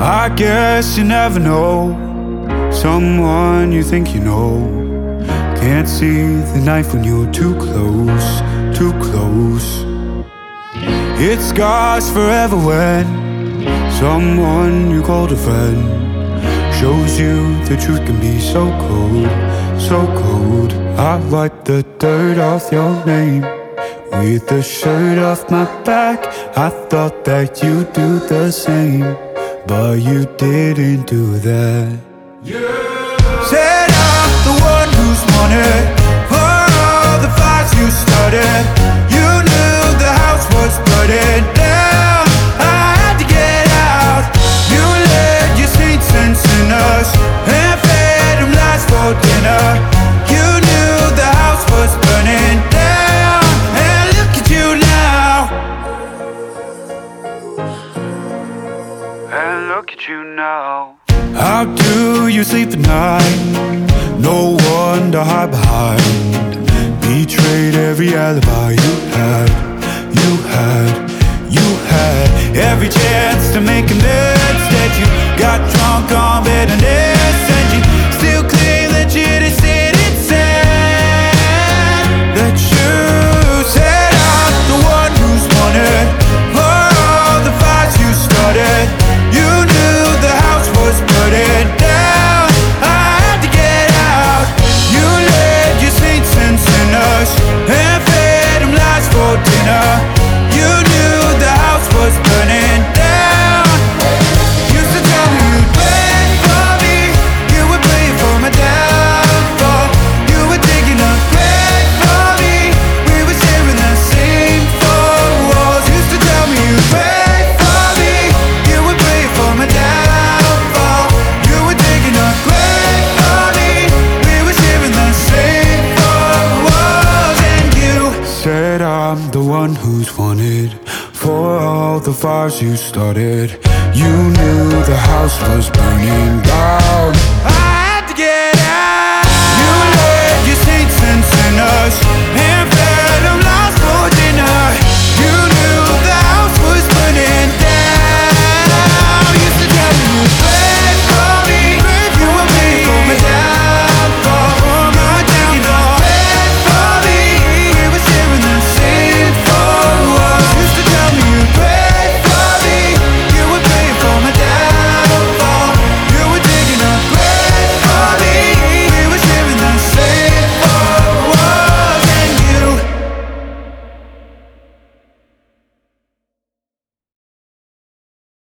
I guess you never know someone you think you know. Can't see the knife when you're too close, too close. It scars forever when someone you called a friend shows you the truth can be so cold, so cold. I wipe the dirt off your name with the shirt off my back. I thought that you'd do the same, but you didn't do that. Said I'm the one who's wanted for all the fights you started. You knew the house was burning down. I had to get out. You led your saints and sinners and fed them lies for dinner. You knew the house was burning down, and look at you now. And look at you now. How do you sleep at night? No one to hide behind. Betrayed every alibi you had. You had, you had every chance to make amends. Instead you got drunk on bitterness, and you still claim that you just didn't say that you said I'm the one who's wanted for all the fights you started. You knew the house was burning down. I had to get out. You led your saints and sinners and fed them lies for dinner. You knew the house was burning down. Used to tell me you'd pray for me. You would pray for my downfall. You were digging a grave for me. We were sharing the same four walls. Used to tell me you'd pray for me. You would pray for my downfall. You were digging a grave for me. We were sharing the same four walls. And you said I'm the one who's wanted for all the fires you started. You knew the house was burning down. I had to get out. You led your saints and sinners